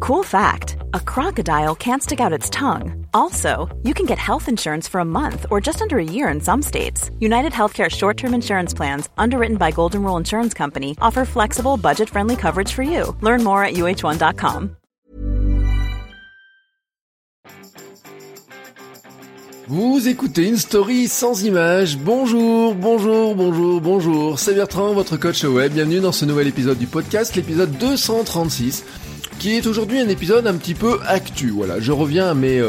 Cool fact, a crocodile can't stick out its tongue. Also, you can get health insurance for a month or just under a year in some states. United Healthcare short-term insurance plans, underwritten by Golden Rule Insurance Company, offer flexible, budget-friendly coverage for you. Learn more at uh1.com. Vous écoutez une story sans image. Bonjour, c'est Bertrand, votre coach web. Bienvenue dans ce nouvel épisode du podcast, l'épisode 236, qui est aujourd'hui un épisode un petit peu actu. Voilà, je reviens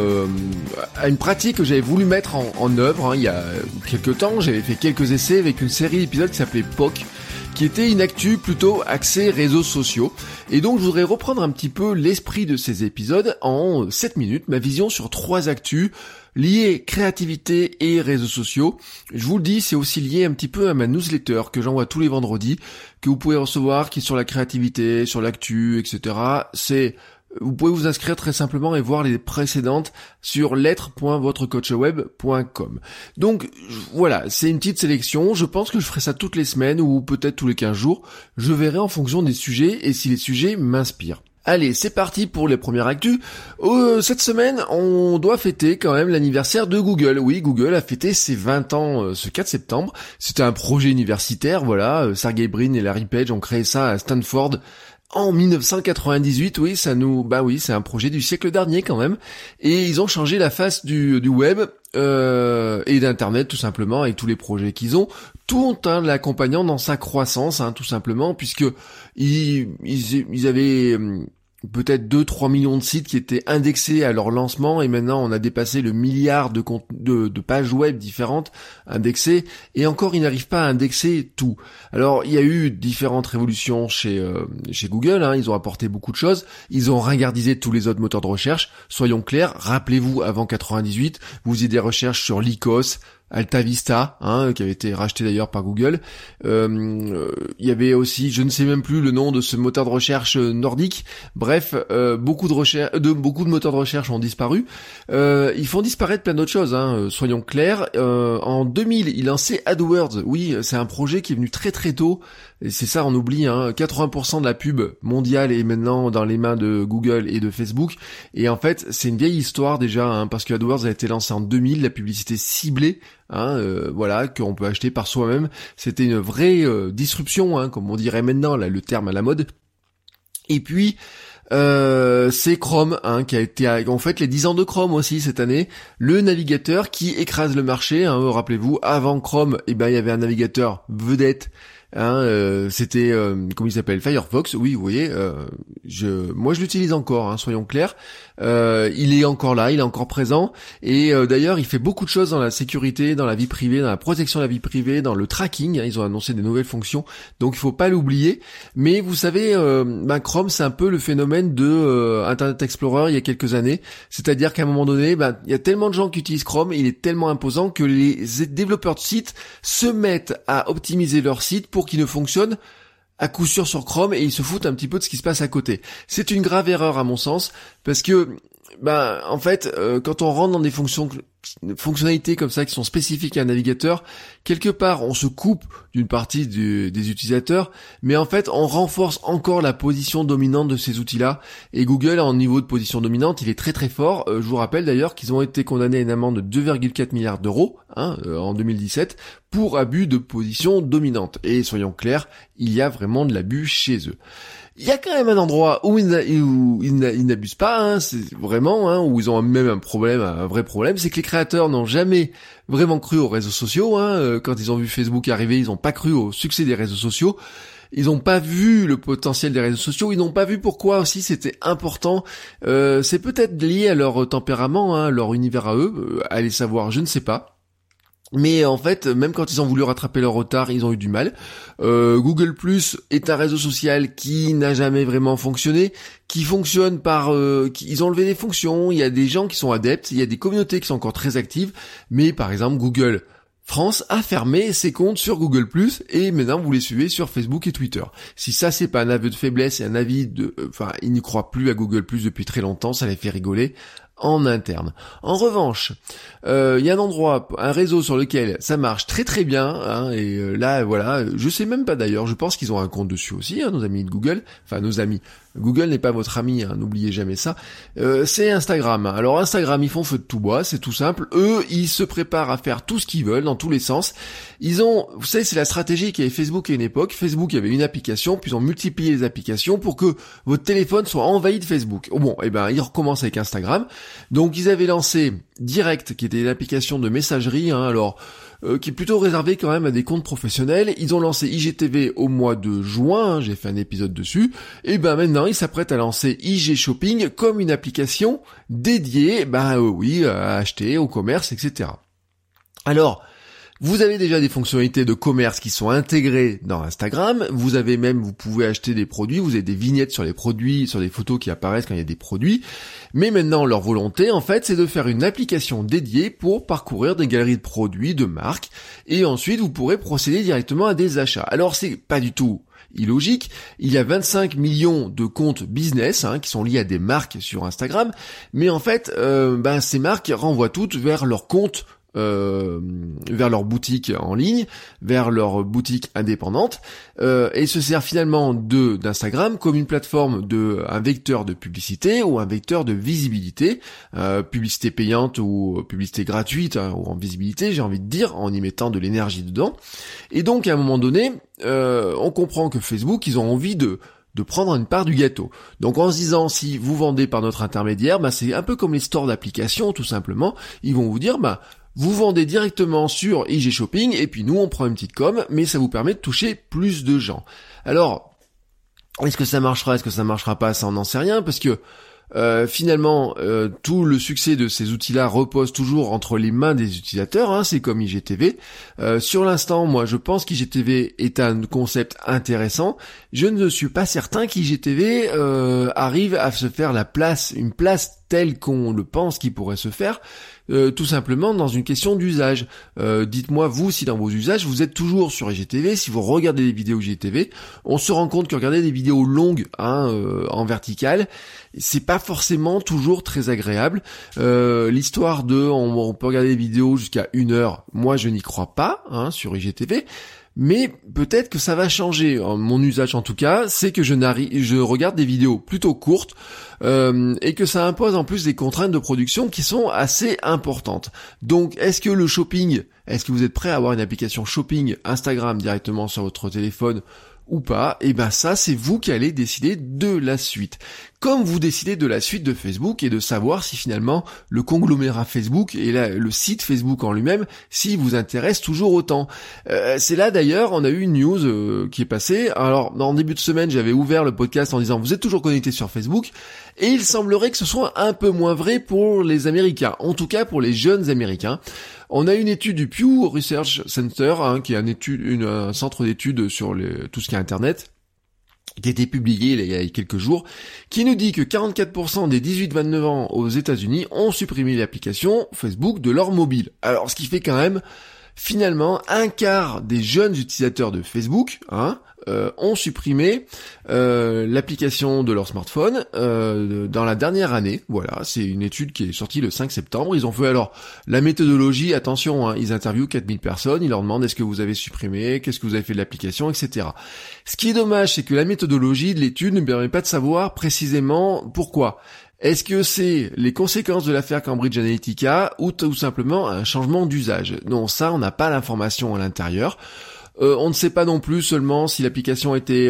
à une pratique que j'avais voulu mettre en œuvre. Il y a quelques temps, j'avais fait quelques essais avec une série d'épisodes qui s'appelait POC, qui était une actu plutôt axée réseaux sociaux. Et donc je voudrais reprendre un petit peu l'esprit de ces épisodes en 7 minutes, ma vision sur 3 actus liées créativité et réseaux sociaux. Je vous le dis, c'est aussi lié un petit peu à ma newsletter que j'envoie tous les vendredis, que vous pouvez recevoir, qui est sur la créativité, sur l'actu, etc. Vous pouvez vous inscrire très simplement et voir les précédentes sur lettres.votrecoachweb.com. Donc voilà, c'est une petite sélection. Je pense que je ferai ça toutes les semaines ou peut-être tous les 15 jours. Je verrai en fonction des sujets et si les sujets m'inspirent. Allez, c'est parti pour les premières actus. Cette semaine, on doit fêter quand même l'anniversaire de Google. Oui, Google a fêté ses 20 ans ce 4 septembre. C'était un projet universitaire, voilà. Sergey Brin et Larry Page ont créé ça à Stanford en 1998. Oui, c'est un projet du siècle dernier quand même. Et ils ont changé la face du web et d'internet tout simplement avec tous les projets qu'ils ont, tout en l'accompagnant dans sa croissance, tout simplement, puisque ils avaient peut-être 2-3 millions de sites qui étaient indexés à leur lancement, et maintenant on a dépassé le milliard de pages web différentes indexées, et encore ils n'arrivent pas à indexer tout. Alors il y a eu différentes révolutions chez Google, ils ont apporté beaucoup de choses, ils ont ringardisé tous les autres moteurs de recherche. Soyons clairs, rappelez-vous, avant 98, vous faisiez des recherches sur Lycos, AltaVista, qui avait été racheté d'ailleurs par Google. Il y avait aussi, je ne sais même plus le nom de ce moteur de recherche nordique. Bref, beaucoup de moteurs de recherche ont disparu. Ils font disparaître plein d'autres choses, soyons clairs. En 2000, ils lançaient AdWords. Oui, c'est un projet qui est venu très très tôt. Et c'est ça, on oublie, 80% de la pub mondiale est maintenant dans les mains de Google et de Facebook. Et en fait, c'est une vieille histoire déjà, parce que AdWords a été lancé en 2000, la publicité ciblée, qu'on peut acheter par soi-même. C'était une vraie disruption, comme on dirait maintenant, là, le terme à la mode. Et puis, c'est Chrome, qui a été, en fait, les 10 ans de Chrome aussi cette année, le navigateur qui écrase le marché. Rappelez-vous, avant Chrome, il y avait un navigateur vedette. C'était comment il s'appelle, Firefox. Oui, vous voyez, moi je l'utilise encore, soyons clairs. Il est encore là, il est encore présent, et d'ailleurs il fait beaucoup de choses dans la sécurité, dans la vie privée, dans la protection de la vie privée, dans le tracking. Ils ont annoncé des nouvelles fonctions, donc il faut pas l'oublier. Mais vous savez, Chrome, c'est un peu le phénomène de Internet Explorer il y a quelques années, c'est-à-dire qu'à un moment donné, il y a tellement de gens qui utilisent Chrome, il est tellement imposant que les développeurs de sites se mettent à optimiser leur site pour qu'il ne fonctionne à coup sûr sur Chrome, et ils se foutent un petit peu de ce qui se passe à côté. C'est une grave erreur à mon sens, parce que en fait, quand on rentre dans des fonctionnalités comme ça qui sont spécifiques à un navigateur, quelque part on se coupe d'une partie des utilisateurs, mais en fait on renforce encore la position dominante de ces outils-là. Et Google, en niveau de position dominante, il est très très fort. Je vous rappelle d'ailleurs qu'ils ont été condamnés à une amende de 2,4 milliards d'euros en 2017 pour abus de position dominante. Et soyons clairs, il y a vraiment de l'abus chez eux. Il y a quand même un endroit où ils n'abusent pas, c'est vraiment, où ils ont même un vrai problème, c'est que les créateurs n'ont jamais vraiment cru aux réseaux sociaux. Quand ils ont vu Facebook arriver, ils n'ont pas cru au succès des réseaux sociaux. Ils n'ont pas vu le potentiel des réseaux sociaux, ils n'ont pas vu pourquoi aussi c'était important. C'est peut-être lié à leur tempérament, leur univers à eux, allez savoir, je ne sais pas. Mais en fait, même quand ils ont voulu rattraper leur retard, ils ont eu du mal. Google Plus est un réseau social qui n'a jamais vraiment fonctionné, qui fonctionne par... ils ont enlevé des fonctions, il y a des gens qui sont adeptes, il y a des communautés qui sont encore très actives, mais par exemple Google France a fermé ses comptes sur Google+, et maintenant vous les suivez sur Facebook et Twitter. Si ça c'est pas un aveu de faiblesse et un avis de... ils n'y croient plus à Google+, depuis très longtemps, ça les fait rigoler. en interne. En revanche, il y a un réseau sur lequel ça marche très très bien, hein, et là voilà, je sais même pas d'ailleurs, je pense qu'ils ont un compte dessus aussi, hein, nos amis de Google, enfin nos amis. Google n'est pas votre ami, hein, n'oubliez jamais ça. C'est Instagram. Alors Instagram, ils font feu de tout bois, c'est tout simple. Eux, ils se préparent à faire tout ce qu'ils veulent dans tous les sens. Vous savez, c'est la stratégie qu'avait Facebook à une époque. Facebook avait une application, puis ils ont multiplié les applications pour que votre téléphone soit envahi de Facebook. Bon, ils recommencent avec Instagram. Donc ils avaient lancé Direct, qui était une application de messagerie, hein, qui est plutôt réservé quand même à des comptes professionnels. Ils ont lancé IGTV au mois de juin, hein, j'ai fait un épisode dessus, et maintenant ils s'apprêtent à lancer IG Shopping comme une application dédiée, à acheter, au commerce, etc. Alors, vous avez déjà des fonctionnalités de commerce qui sont intégrées dans Instagram. Vous pouvez acheter des produits, vous avez des vignettes sur les produits, sur les photos qui apparaissent quand il y a des produits. Mais maintenant, leur volonté, en fait, c'est de faire une application dédiée pour parcourir des galeries de produits, de marques. Et ensuite, vous pourrez procéder directement à des achats. Alors, c'est pas du tout illogique. Il y a 25 millions de comptes business, hein, qui sont liés à des marques sur Instagram. Mais en fait, ces marques renvoient toutes vers leur compte, vers leur boutique en ligne, vers leur boutique indépendante, et se sert finalement d'Instagram comme une plateforme un vecteur de publicité ou un vecteur de visibilité, publicité payante ou publicité gratuite, hein, ou en visibilité, j'ai envie de dire, en y mettant de l'énergie dedans. Et donc à un moment donné, on comprend que Facebook, ils ont envie de prendre une part du gâteau. Donc en se disant, si vous vendez par notre intermédiaire, c'est un peu comme les stores d'applications, tout simplement. Ils vont vous dire, vous vendez directement sur IG Shopping, et puis nous on prend une petite com, mais ça vous permet de toucher plus de gens. Alors, est-ce que ça marchera, est-ce que ça marchera pas, ça on n'en sait rien, parce que finalement, tout le succès de ces outils-là repose toujours entre les mains des utilisateurs, hein, c'est comme IGTV. Sur l'instant, moi, je pense qu'IGTV est un concept intéressant. Je ne suis pas certain qu'IGTV arrive à se faire une place telle qu'on le pense qu'il pourrait se faire, tout simplement dans une question d'usage. Dites-moi, vous, si dans vos usages, vous êtes toujours sur IGTV, si vous regardez des vidéos IGTV, on se rend compte que regarder des vidéos longues, en verticale, c'est pas forcément toujours très agréable. L'histoire on peut regarder des vidéos jusqu'à 1 heure, moi je n'y crois pas, sur IGTV. Mais peut-être que ça va changer. Mon usage en tout cas, c'est que je regarde des vidéos plutôt courtes, et que ça impose en plus des contraintes de production qui sont assez importantes. Donc est-ce que vous êtes prêt à avoir une application shopping Instagram directement sur votre téléphone ou pas? Ça, c'est vous qui allez décider de la suite. Comme vous décidez de la suite de Facebook et de savoir si finalement le conglomérat Facebook et le site Facebook en lui-même, s'il vous intéresse toujours autant. C'est là d'ailleurs, on a eu une news qui est passée. Alors, en début de semaine, j'avais ouvert le podcast en disant vous êtes toujours connectés sur Facebook, et il semblerait que ce soit un peu moins vrai pour les Américains, en tout cas pour les jeunes Américains. On a une étude du Pew Research Center, qui est un centre d'études sur tout ce qui est Internet, qui a été publié il y a quelques jours, qui nous dit que 44% des 18-29 ans aux États-Unis ont supprimé l'application Facebook de leur mobile. Alors, ce qui fait quand même, finalement, un quart des jeunes utilisateurs de Facebook, ont supprimé l'application de leur smartphone dans la dernière année. Voilà, c'est une étude qui est sortie le 5 septembre. Ils ont fait alors la méthodologie, attention, ils interviewent 4000 personnes, ils leur demandent est-ce que vous avez supprimé, qu'est-ce que vous avez fait de l'application, etc. Ce qui est dommage, c'est que la méthodologie de l'étude ne permet pas de savoir précisément pourquoi. Est-ce que c'est les conséquences de l'affaire Cambridge Analytica ou tout simplement un changement d'usage? Non, ça, on n'a pas l'information à l'intérieur. On ne sait pas non plus seulement si l'application a été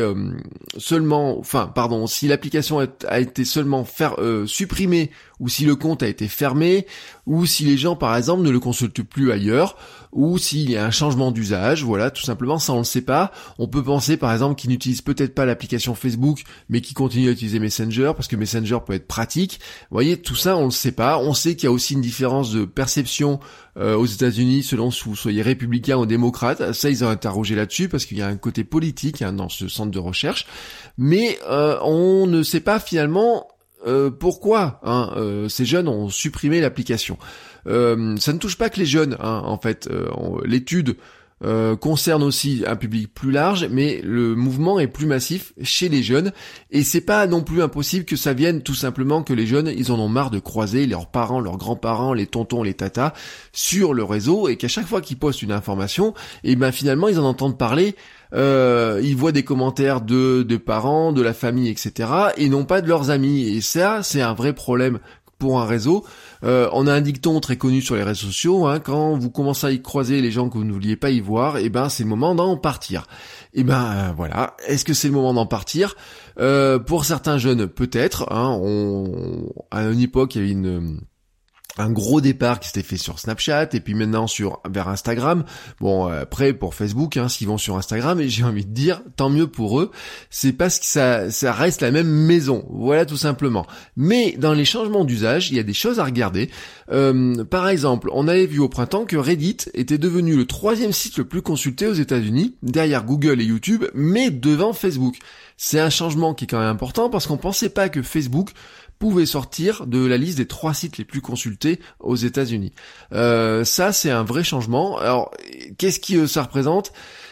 si l'application a été seulement supprimée, ou si le compte a été fermé, ou si les gens par exemple ne le consultent plus ailleurs, ou s'il y a un changement d'usage. Voilà, tout simplement, ça on le sait pas. On peut penser par exemple qu'ils n'utilisent peut-être pas l'application Facebook, mais qu'ils continuent à utiliser Messenger, parce que Messenger peut être pratique. Vous voyez, tout ça on le sait pas. On sait qu'il y a aussi une différence de perception aux États-Unis selon si vous soyez républicain ou démocrate. Ça, ils ont interrogé là-dessus parce qu'il y a un côté politique dans ce centre de recherche. Mais on ne sait pas finalement pourquoi ces jeunes ont supprimé l'application. Ça ne touche pas que les jeunes, en fait. L'étude concerne aussi un public plus large, mais le mouvement est plus massif chez les jeunes, et c'est pas non plus impossible que ça vienne tout simplement que les jeunes, ils en ont marre de croiser leurs parents, leurs grands-parents, les tontons, les tatas sur le réseau, et qu'à chaque fois qu'ils postent une information, et ben finalement ils en entendent parler, ils voient des commentaires de parents, de la famille, etc., et non pas de leurs amis, et ça c'est un vrai problème pour un réseau. On a un dicton très connu sur les réseaux sociaux, quand vous commencez à y croiser les gens que vous ne vouliez pas y voir, et ben c'est le moment d'en partir. Et ben voilà, est-ce que c'est le moment d'en partir? Pour certains jeunes, peut-être. À une époque, il y avait un gros départ qui s'était fait sur Snapchat, et puis maintenant vers Instagram. Bon, après pour Facebook, s'ils vont sur Instagram, et j'ai envie de dire, tant mieux pour eux, c'est parce que ça reste la même maison, voilà tout simplement. Mais dans les changements d'usage, il y a des choses à regarder. Par exemple, on avait vu au printemps que Reddit était devenu le 3e site le plus consulté aux États-Unis, derrière Google et YouTube, mais devant Facebook. C'est un changement qui est quand même important, parce qu'on pensait pas que Facebook pouvait sortir de la liste des 3 sites les plus consultés aux États-Unis. Ça, c'est un vrai changement. Alors, qu'est-ce que ça représente?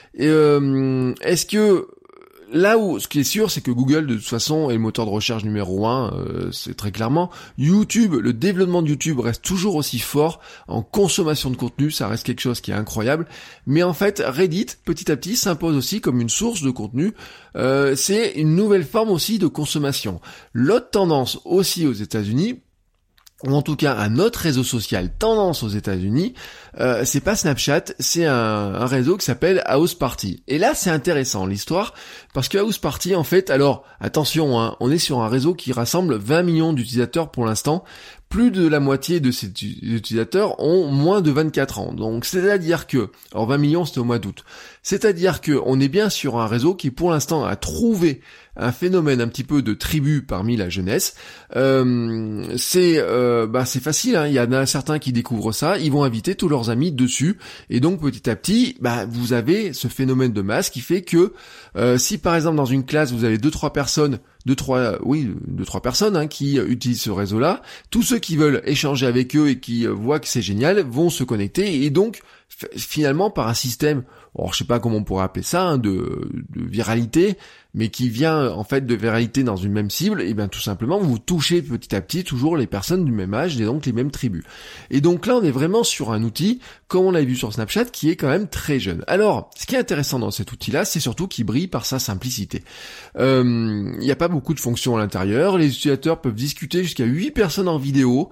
Est-ce que là où ce qui est sûr, c'est que Google de toute façon est le moteur de recherche numéro 1, c'est très clairement. YouTube, le développement de YouTube reste toujours aussi fort en consommation de contenu, ça reste quelque chose qui est incroyable. Mais en fait, Reddit, petit à petit, s'impose aussi comme une source de contenu. C'est une nouvelle forme aussi de consommation. L'autre tendance aussi aux États-Unis, ou en tout cas un autre réseau social tendance aux États-Unis, c'est pas Snapchat, c'est un réseau qui s'appelle House Party. Et là c'est intéressant l'histoire, parce que House Party en fait, alors attention, on est sur un réseau qui rassemble 20 millions d'utilisateurs pour l'instant. Plus de la moitié de ces utilisateurs ont moins de 24 ans. Donc c'est-à-dire que, alors 20 millions c'était au mois d'août, c'est-à-dire que on est bien sur un réseau qui pour l'instant a trouvé un phénomène un petit peu de tribu parmi la jeunesse. C'est facile, il y en a certains qui découvrent ça, ils vont inviter tous leurs amis dessus, et donc petit à petit, vous avez ce phénomène de masse qui fait que si par exemple dans une classe vous avez 2-3 personnes qui utilisent ce réseau-là, tous ceux qui veulent échanger avec eux et qui voient que c'est génial vont se connecter, et donc finalement par un système, je sais pas comment on pourrait appeler ça, de viralité, mais qui vient en fait de viralité dans une même cible, et bien tout simplement vous touchez petit à petit toujours les personnes du même âge et donc les mêmes tribus. Et donc là on est vraiment sur un outil, comme on l'a vu sur Snapchat, qui est quand même très jeune. Alors, ce qui est intéressant dans cet outil-là, c'est surtout qu'il brille par sa simplicité. Il n'y a pas beaucoup de fonctions à l'intérieur, les utilisateurs peuvent discuter jusqu'à 8 personnes en vidéo.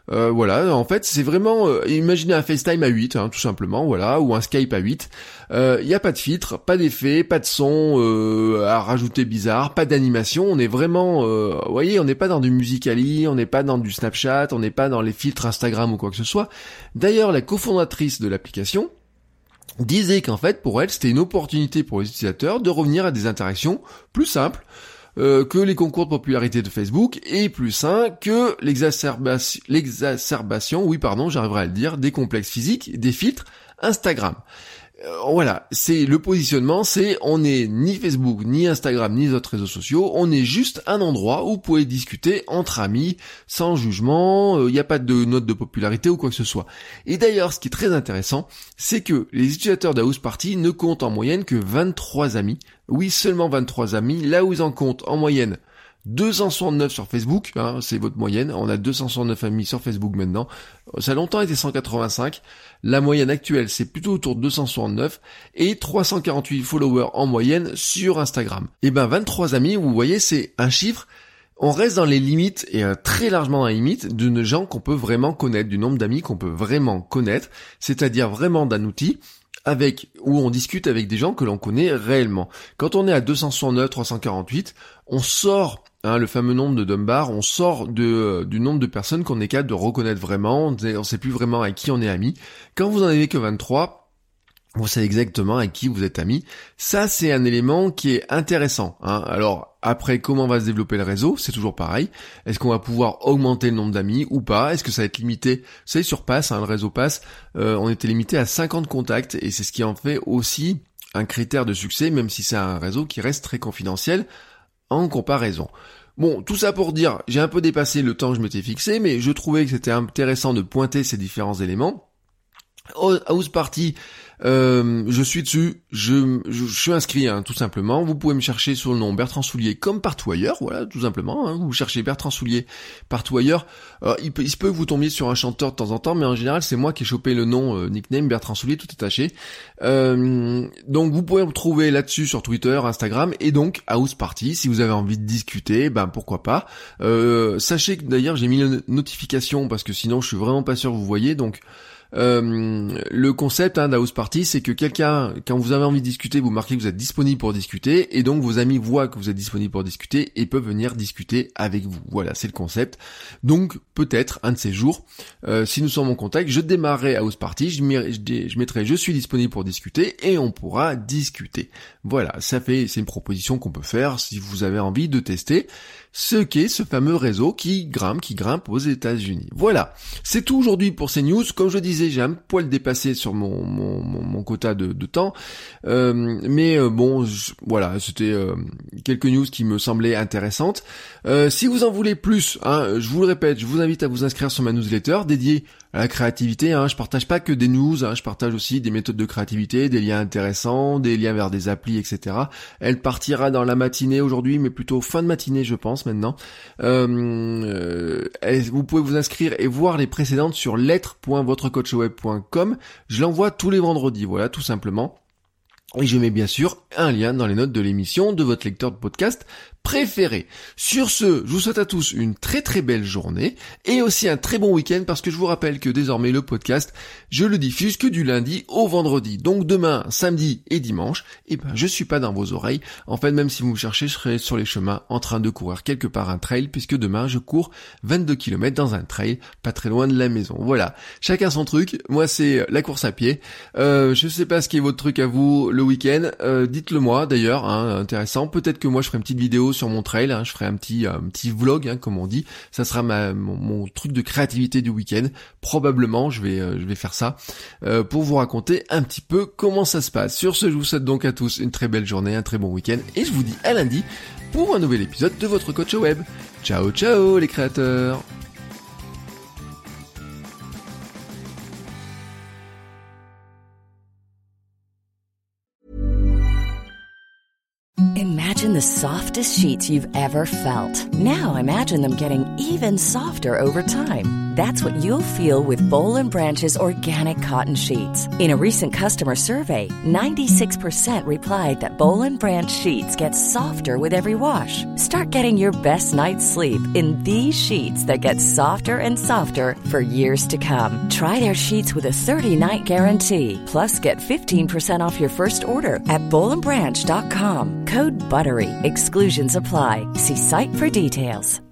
En fait c'est vraiment imaginez un FaceTime à 8 tout simplement, ou un Skype à 8. Il n'y a pas de filtre, pas d'effet, pas de son à rajouter bizarre, pas d'animation, on est vraiment on n'est pas dans du Musical.ly, on n'est pas dans du Snapchat, on n'est pas dans les filtres Instagram ou quoi que ce soit. D'ailleurs, la cofondatrice de l'application disait qu'en fait pour elle c'était une opportunité pour les utilisateurs de revenir à des interactions plus simples, que les concours de popularité de Facebook, et plus sain que l'exacerbation, j'arriverai à le dire, des complexes physiques, des filtres Instagram. C'est le positionnement, on n'est ni Facebook, ni Instagram, ni les autres réseaux sociaux, on est juste un endroit où vous pouvez discuter entre amis, sans jugement, il n'y a pas de note de popularité ou quoi que ce soit. Et d'ailleurs, ce qui est très intéressant, c'est que les utilisateurs d'House Party ne comptent en moyenne que 23 amis, oui seulement 23 amis, là où ils en comptent en moyenne 269 sur Facebook, c'est votre moyenne, on a 269 amis sur Facebook maintenant, ça a longtemps été 185, la moyenne actuelle c'est plutôt autour de 269, et 348 followers en moyenne sur Instagram. Et 23 amis, vous voyez, c'est un chiffre, on reste dans les limites, et très largement dans les limites, de gens qu'on peut vraiment connaître, du nombre d'amis qu'on peut vraiment connaître, c'est-à-dire vraiment d'un outil où on discute avec des gens que l'on connaît réellement. Quand on est à 269, 348, on sort le fameux nombre de Dunbar, on sort du nombre de personnes qu'on est capable de reconnaître vraiment, on sait plus vraiment avec qui on est ami. Quand vous en avez que 23, vous savez exactement avec qui vous êtes ami. Ça, c'est un élément qui est intéressant. Alors, après, comment va se développer le réseau? C'est toujours pareil. Est-ce qu'on va pouvoir augmenter le nombre d'amis ou pas? Est-ce que ça va être limité? Vous savez, sur Pass, le réseau Pass, on était limité à 50 contacts, et c'est ce qui en fait aussi un critère de succès, même si c'est un réseau qui reste très confidentiel en comparaison. Bon, tout ça pour dire, j'ai un peu dépassé le temps que je m'étais fixé, mais je trouvais que c'était intéressant de pointer ces différents éléments. House Party Je suis dessus, je suis inscrit, tout simplement. Vous pouvez me chercher sur le nom Bertrand Soulier comme partout ailleurs, voilà, tout simplement. Vous cherchez Bertrand Soulier partout ailleurs. Il se peut que vous tombiez sur un chanteur de temps en temps, mais en général, c'est moi qui ai chopé le nom nickname Bertrand Soulier, tout attaché. Donc vous pouvez me trouver là-dessus sur Twitter, Instagram, et donc House Party. Si vous avez envie de discuter, pourquoi pas. Sachez que d'ailleurs j'ai mis une notification parce que sinon je suis vraiment pas sûr que vous voyez. Donc le concept d'House Party, c'est que quelqu'un, quand vous avez envie de discuter, vous marquez que vous êtes disponible pour discuter, et donc vos amis voient que vous êtes disponible pour discuter et peuvent venir discuter avec vous. Voilà, c'est le concept. Donc peut-être un de ces jours, si nous sommes en contact, je démarrerai House Party, je mettrai je suis disponible pour discuter et on pourra discuter. Voilà, c'est une proposition qu'on peut faire si vous avez envie de tester ce qu'est ce fameux réseau qui grimpe aux États-Unis. Voilà, c'est tout aujourd'hui pour ces news. Comme je disais, j'ai un poil dépassé sur mon quota de temps, mais voilà, c'était quelques news qui me semblaient intéressantes. Si vous en voulez plus, je vous le répète, je vous invite à vous inscrire sur ma newsletter dédiée à la créativité. Je partage pas que des news, je partage aussi des méthodes de créativité, des liens intéressants, des liens vers des applis, etc. Elle partira dans la matinée aujourd'hui, mais plutôt fin de matinée, je pense maintenant. Vous pouvez vous inscrire et voir les précédentes sur lettres.votrecoachweb.com. Je l'envoie tous les vendredis, voilà, tout simplement. Et je mets bien sûr un lien dans les notes de l'émission de votre lecteur de podcast préféré. Sur ce, je vous souhaite à tous une très très belle journée et aussi un très bon week-end, parce que je vous rappelle que désormais le podcast, je le diffuse que du lundi au vendredi. Donc demain, samedi et dimanche, je suis pas dans vos oreilles. En fait, même si vous me cherchez, je serai sur les chemins en train de courir quelque part un trail, puisque demain je cours 22 km dans un trail pas très loin de la maison. Voilà, chacun son truc. Moi c'est la course à pied. Je sais pas ce qui est votre truc à vous le week-end. Dites-le moi d'ailleurs, intéressant. Peut-être que moi je ferai une petite vidéo sur mon trail, je ferai un petit vlog, comme on dit. Ça sera mon truc de créativité du week-end. Probablement, je vais faire ça pour vous raconter un petit peu comment ça se passe. Sur ce, je vous souhaite donc à tous une très belle journée, un très bon week-end, et je vous dis à lundi pour un nouvel épisode de votre coach web. Ciao ciao les créateurs. Imagine the softest sheets you've ever felt. Now imagine them getting even softer over time. That's what you'll feel with Boll & Branch's organic cotton sheets. In a recent customer survey, 96% replied that Boll & Branch sheets get softer with every wash. Start getting your best night's sleep in these sheets that get softer and softer for years to come. Try their sheets with a 30-night guarantee. Plus, get 15% off your first order at bollandbranch.com. Code BUTTERY. Exclusions apply. See site for details.